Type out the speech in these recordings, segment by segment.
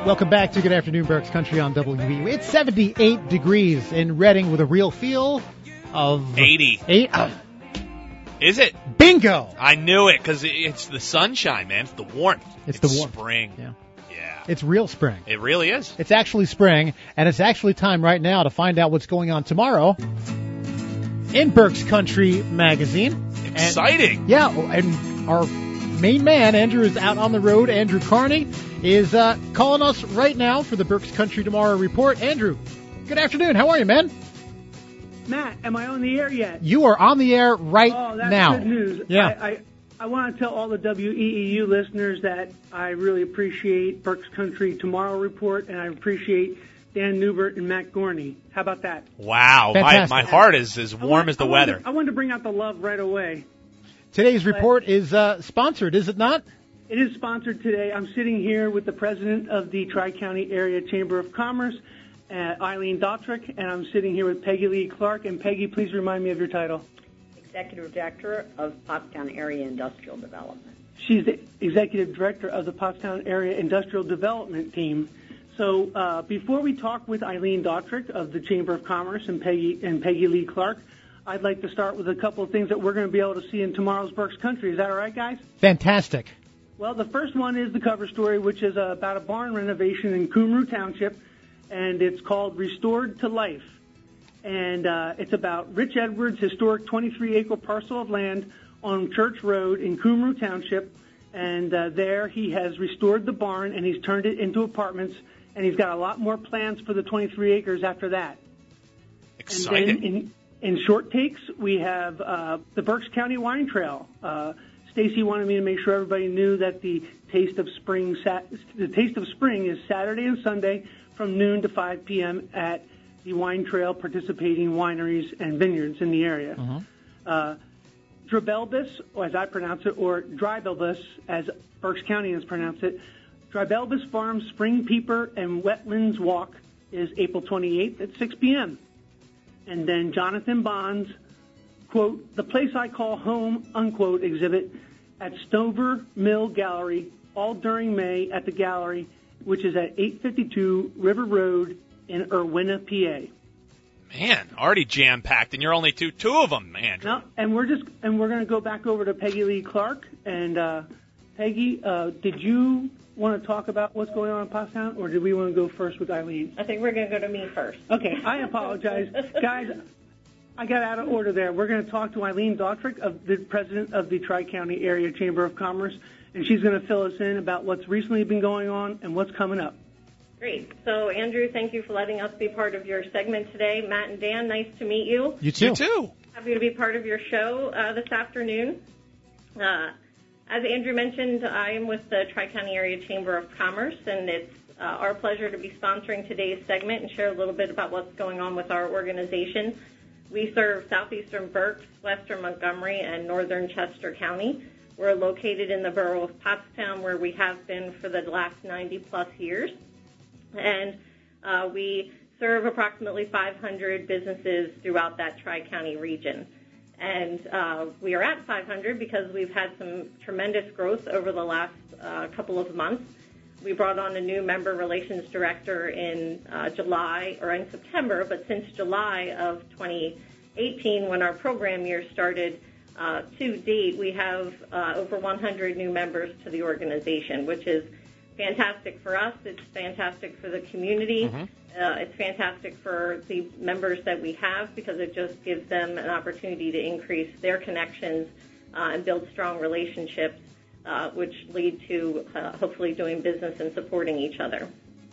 Welcome back to Good Afternoon, Berks Country on WE. It's 78 degrees in Reading with a real feel of 80. Is it? Bingo! I knew it because it's the sunshine, man. It's the warmth. It's the warmth. Spring. Yeah. Yeah. It's real spring. It really is. It's actually spring, and it's actually time right now to find out what's going on tomorrow in Berks Country Magazine. Exciting. And our main man, Andrew, is out on the road. Andrew Carney is calling us right now for the Berks Country Tomorrow report. Andrew, good afternoon. How are you, man? Matt, am I on the air yet? You are on the air right now. Oh, that's now. good news. Yeah. I want to tell all the WEEU listeners that I really appreciate Berks Country Tomorrow report, and I appreciate Dan Newbert and Matt Gorney. How about that? Wow. My heart is as warm as the weather. I wanted to bring out the love right away. Today's report is sponsored, is it not? It is sponsored today. I'm sitting here with the president of the Tri-County Area Chamber of Commerce, Eileen Dautrick, and I'm sitting here with Peggy Lee Clark. And Peggy, please remind me of your title. Executive Director of Pottstown Area Industrial Development. She's the Executive Director of the Pottstown Area Industrial Development Team. So before we talk with Eileen Dautrick of the Chamber of Commerce and Peggy Lee Clark, I'd like to start with a couple of things that we're going to be able to see in tomorrow's Berks Country. Is that all right, guys? Fantastic. Well, the first one is the cover story, which is about a barn renovation in Coomru Township, and it's called Restored to Life. And it's about Rich Edwards' historic 23-acre parcel of land on Church Road in Coomru Township. And there he has restored the barn, and he's turned it into apartments, and he's got a lot more plans for the 23 acres after that. Exciting. And then in short takes, we have the Berks County Wine Trail. Stacy wanted me to make sure everybody knew that the Taste of Spring is Saturday and Sunday from noon to 5 p.m. at the Wine Trail participating wineries and vineyards in the area. Uh-huh. Drybelbis, or as I pronounce it, or Drybelbis, as Berks County has pronounced it, Drybelbis Farm Spring Peeper and Wetlands Walk is April 28th at 6 p.m. And then Jonathan Bond's, quote, The Place I Call Home, unquote, exhibit at Stover Mill Gallery, all during May at the gallery, which is at 852 River Road in Irwina, PA. Man, already jam-packed, and you're only two of them, Andrew. No, and we're going to go back over to Peggy Lee Clark. And Peggy, did you want to talk about what's going on in Pottstown, or did we want to go first with Eileen? I think we're going to go to me first. Okay, I apologize. Guys, I got out of order there. We're going to talk to Eileen Dautrick, the president of the Tri-County Area Chamber of Commerce, and she's going to fill us in about what's recently been going on and what's coming up. Great. So, Andrew, thank you for letting us be part of your segment today. Matt and Dan, nice to meet you. You too. You too. Happy to be part of your show this afternoon. As Andrew mentioned, I am with the Tri-County Area Chamber of Commerce, and it's our pleasure to be sponsoring today's segment and share a little bit about what's going on with our organization. We serve southeastern Berks, western Montgomery, and northern Chester County. We're located in the borough of Pottstown, where we have been for the last 90-plus years. And we serve approximately 500 businesses throughout that Tri-County region. And we are at 500 because we've had some tremendous growth over the last couple of months. We brought on a new member relations director in September, but since July of 2018, when our program year started, to date, we have over 100 new members to the organization, which is fantastic for us. It's fantastic for the community. Mm-hmm. It's fantastic for the members that we have because it just gives them an opportunity to increase their connections and build strong relationships, which lead to hopefully doing business and supporting each other.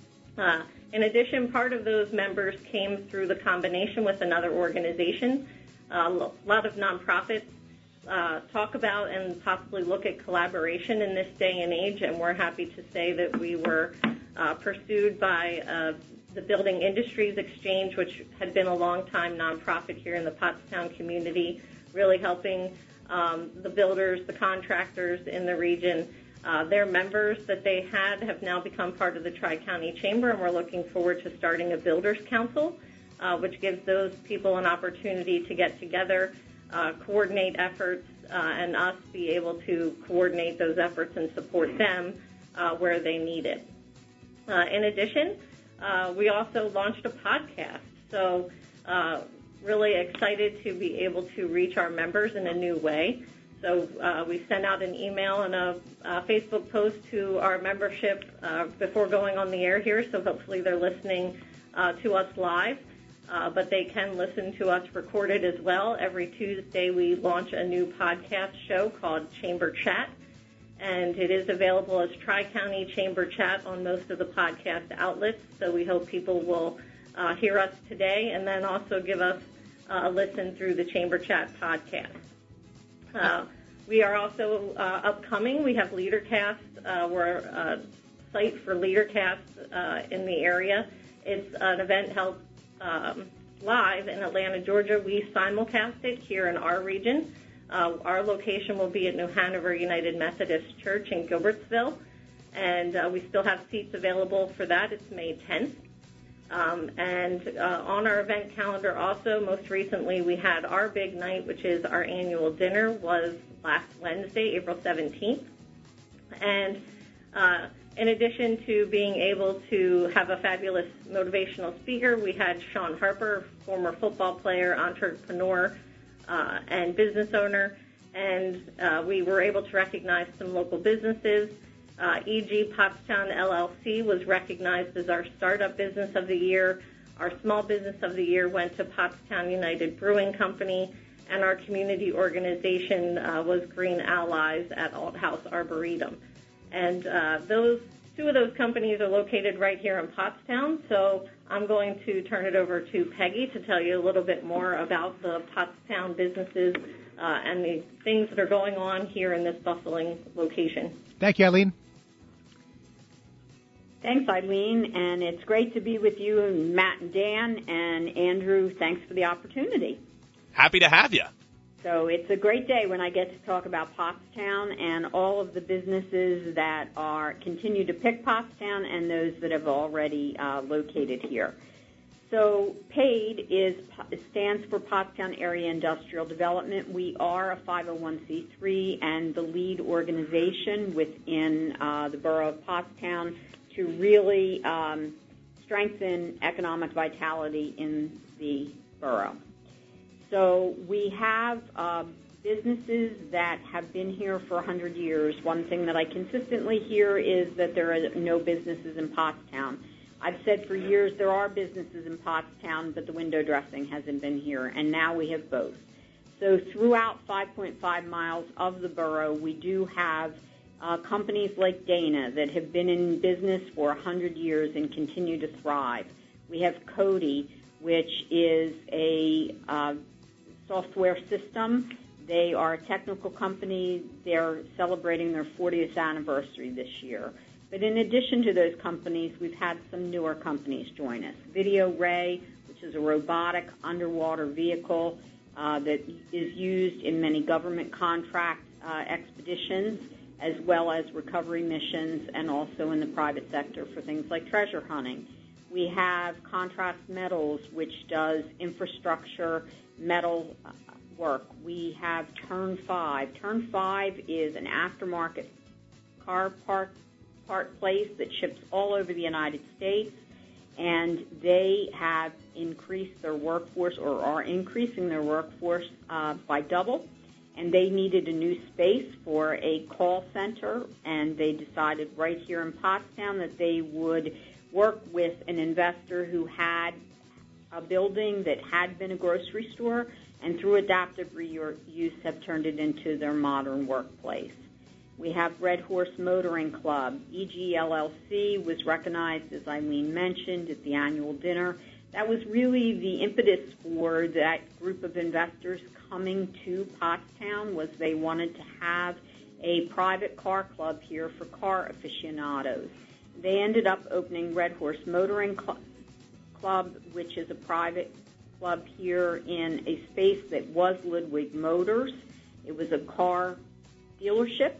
In addition, part of those members came through the combination with another organization. A lot of nonprofits talk about and possibly look at collaboration in this day and age, and we're happy to say that we were pursued by the Building Industries Exchange, which had been a long-time nonprofit here in the Pottstown community, really helping the builders, the contractors in the region. Their members that they had have now become part of the Tri-County Chamber, and we're looking forward to starting a Builders Council, which gives those people an opportunity to get together, coordinate efforts, and us be able to coordinate those efforts and support them where they need it. In addition, we also launched a podcast. So really excited to be able to reach our members in a new way. So we sent out an email and a Facebook post to our membership before going on the air here, so hopefully they're listening to us live. But they can listen to us recorded as well. Every Tuesday we launch a new podcast show called Chamber Chat, and it is available as Tri-County Chamber Chat on most of the podcast outlets, so we hope people will hear us today and then also give us a listen through the Chamber Chat podcast. We are also upcoming. We have LeaderCast. We're a site for LeaderCast in the area. It's an event held live in Atlanta, Georgia. We simulcast it here in our region. Our location will be at New Hanover United Methodist Church in Gilbertsville, and we still have seats available for that. It's May 10th. And on our event calendar also, most recently, we had our big night, which is our annual dinner, was last Wednesday, April 17th. And in addition to being able to have a fabulous motivational speaker, we had Sean Harper, former football player, entrepreneur, and business owner, and we were able to recognize some local businesses. E.g. Pottstown LLC was recognized as our Startup Business of the Year. Our Small Business of the Year went to Pottstown United Brewing Company, and our community organization was Green Allies at Alt House Arboretum. And those two of those companies are located right here in Pottstown, so I'm going to turn it over to Peggy to tell you a little bit more about the Pottstown businesses and the things that are going on here in this bustling location. Thank you, Eileen. Thanks, Eileen, and it's great to be with you, Matt and Dan, and Andrew, thanks for the opportunity. Happy to have you. So it's a great day when I get to talk about Pottstown and all of the businesses that continue to pick Pottstown and those that have already located here. So PAID stands for Pottstown Area Industrial Development. We are a 501c3 and the lead organization within the borough of Pottstown to really strengthen economic vitality in the borough. So we have businesses that have been here for 100 years. One thing that I consistently hear is that there are no businesses in Pottstown. I've said for years there are businesses in Pottstown, but the window dressing hasn't been here, and now we have both. So throughout 5.5 miles of the borough, we do have companies like Dana that have been in business for 100 years and continue to thrive. We have Cody, which is a software system. They are a technical company. They're celebrating their 40th anniversary this year. But in addition to those companies, we've had some newer companies join us. Video Ray, which is a robotic underwater vehicle that is used in many government contract expeditions, as well as recovery missions and also in the private sector for things like treasure hunting. We have Contrast Metals, which does infrastructure metal work. We have Turn 5. Turn 5 is an aftermarket car part place that ships all over the United States, and they have increased their workforce or are increasing their workforce by double. And they needed a new space for a call center, and they decided right here in Pottstown that they would work with an investor who had a building that had been a grocery store, and through adaptive reuse have turned it into their modern workplace. We have Red Horse Motoring Club. EG LLC was recognized, as Eileen mentioned, at the annual dinner. That was really the impetus for that group of investors coming to Pottstown, was they wanted to have a private car club here for car aficionados. They ended up opening Red Horse Motoring Club, which is a private club here in a space that was Ludwig Motors. It was a car dealership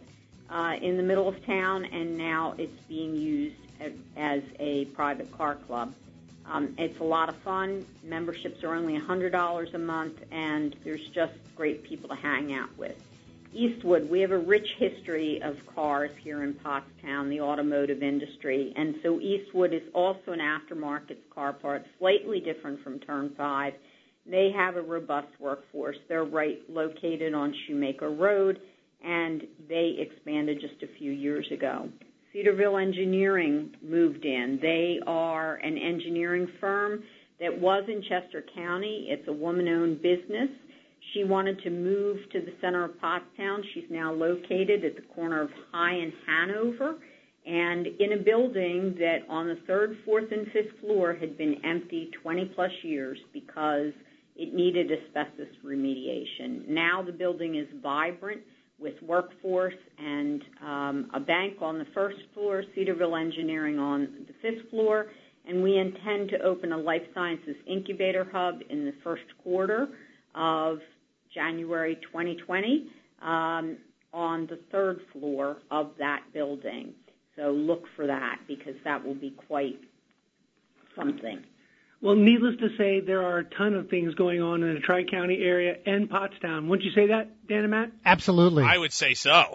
in the middle of town, and now it's being used as a private car club. It's a lot of fun. Memberships are only $100 a month, and there's just great people to hang out with. Eastwood, we have a rich history of cars here in Pottstown, the automotive industry, and so Eastwood is also an aftermarket car part, slightly different from Turn 5. They have a robust workforce. They're right located on Shoemaker Road, and they expanded just a few years ago. Cedarville Engineering moved in. They are an engineering firm that was in Chester County. It's a woman-owned business. She wanted to move to the center of Pottstown. She's now located at the corner of High and Hanover, and in a building that on the 3rd, 4th, and 5th floor had been empty 20-plus years because it needed asbestos remediation. Now the building is vibrant with workforce and a bank on the 1st floor, Cedarville Engineering on the 5th floor, and we intend to open a life sciences incubator hub in the 1st quarter of January 2020 on the 3rd floor of that building. So look for that because that will be quite something. Well, needless to say, there are a ton of things going on in the Tri-County area and Pottstown. Wouldn't you say that, Dan and Matt? Absolutely. I would say so.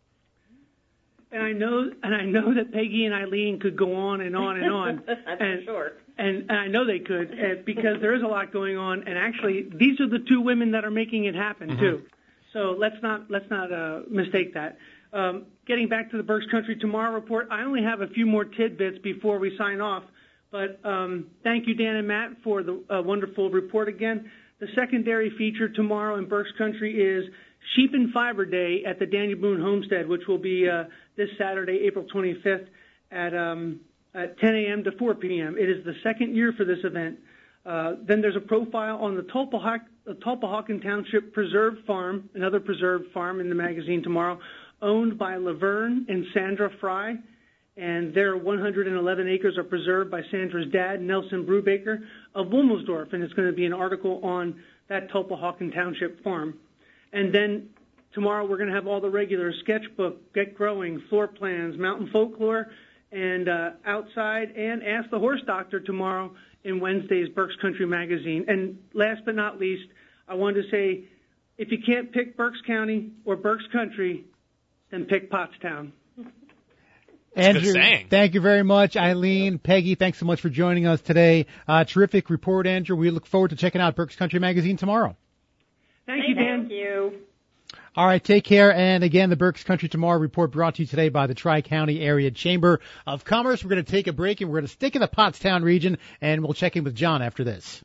And I know that Peggy and Eileen could go on and on and on. That's sure. And I know they could because there is a lot going on. And actually, these are the two women that are making it happen too. So let's not mistake that. Getting back to the Berks Country Tomorrow report, I only have a few more tidbits before we sign off. But thank you, Dan and Matt, for the wonderful report again. The secondary feature tomorrow in Berks Country is Sheep and Fiber Day at the Daniel Boone Homestead, which will be this Saturday, April 25th at 10 a.m. to 4 p.m. It is the second year for this event. Then there's a profile on the Tulpahawken Township Preserve Farm, another preserved farm in the magazine tomorrow, owned by Laverne and Sandra Fry. And their 111 acres are preserved by Sandra's dad, Nelson Brubaker of Wilmelsdorf, and it's going to be an article on that Tulpahawken Township farm. And then tomorrow we're going to have all the regular sketchbook, Get Growing, floor plans, mountain folklore, and outside, and Ask the Horse Doctor tomorrow in Wednesday's Berks Country magazine. And last but not least, I wanted to say, if you can't pick Berks County or Berks Country, then pick Pottstown. Andrew, thank you very much. Eileen, Peggy, thanks so much for joining us today. Terrific report, Andrew. We look forward to checking out Berks Country magazine tomorrow. Thank you, Dan. Thank you. All right, take care. And again, the Berks Country Tomorrow report brought to you today by the Tri-County Area Chamber of Commerce. We're going to take a break and we're going to stick in the Pottstown region, and we'll check in with John after this.